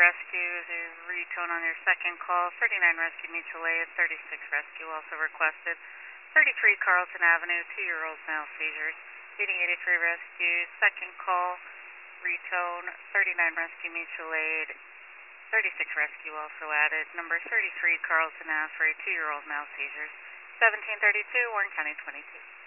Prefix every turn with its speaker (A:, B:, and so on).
A: rescue is a retone on your second call. 39 rescue mutual aid, 36 rescue also requested. 33 Carlton Avenue, 2-year-old male seizures. Leading 83 rescue, second call, retone, 39 rescue mutual aid, 36 rescue also added. Number 33 Carlton Ave for a 2-year-old male seizures. 1732, Warren County 22.